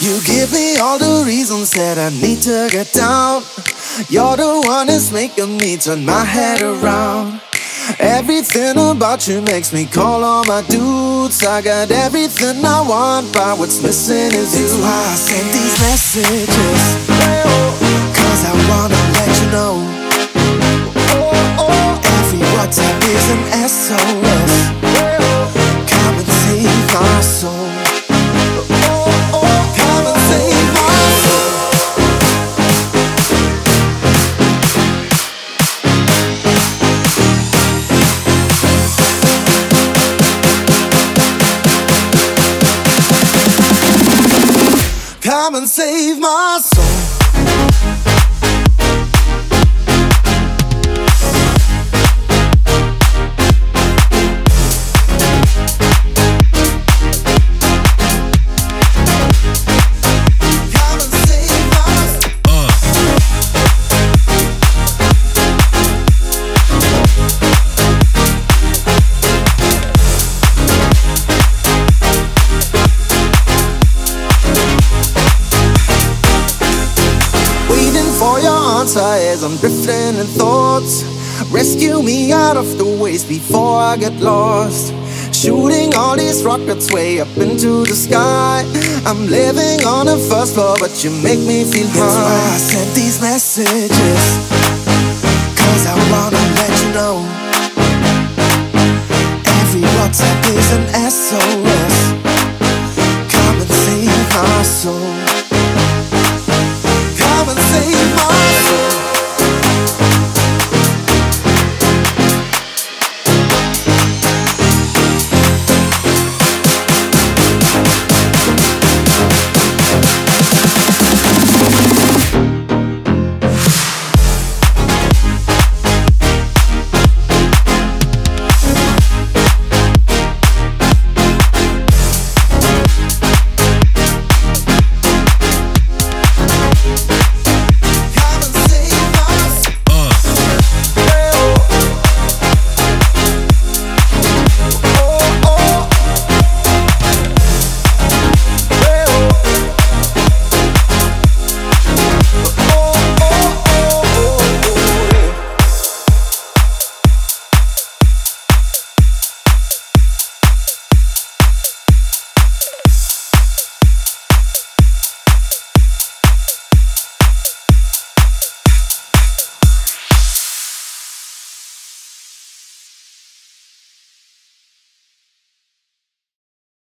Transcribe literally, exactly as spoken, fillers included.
You give me all the reasons that I need to get down. You're the one that's making me turn my head around. Everything about you makes me call all my dudes. I got everything I want, but what's missing is you. That's why I send these messages, cause I wanna let you know. Every WhatsApp is an S O S. Come and save my soul. Come and save my soul. Come and save my soul. As I'm drifting in thoughts, rescue me out of the waves before I get lost. Shooting all these rockets way up into the sky. I'm living on the first floor, but you make me feel high. That's why I sent these messages, cause I wanna